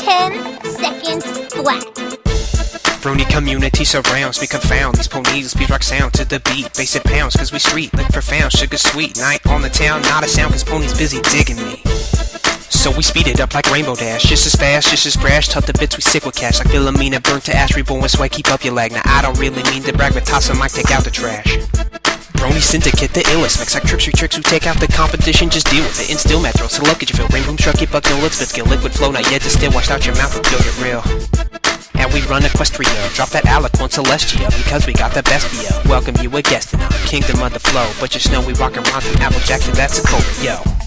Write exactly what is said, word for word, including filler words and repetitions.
ten seconds flat. Brony community surrounds, we confound these ponies, speed rock sound to the beat, bass it pounds, cause we street, like profound, sugar sweet, night on the town, not a sound, cause ponies busy digging me. So we speed it up like Rainbow Dash, just as fast, just as brash, tough the bits we sick with cash, like Philomena burnt to ash, reborn with sweat, keep up your lag, now I don't really mean to brag, but toss a mic, take out the trash. Brony Syndicate, the illest, mix like tricks, we tricks who take out the competition, just deal with it, instill metro, so look at you feel, rain boom truck, keep up, no let's spit skill, liquid flow, not yet distill, wash out your mouth, and feel it real. And we run Equestria, drop that Aliquant Celestia, because we got the bestia. Welcome you a guest in our kingdom of the flow, but just know we rock around from Applejack to that Sokovia, yo.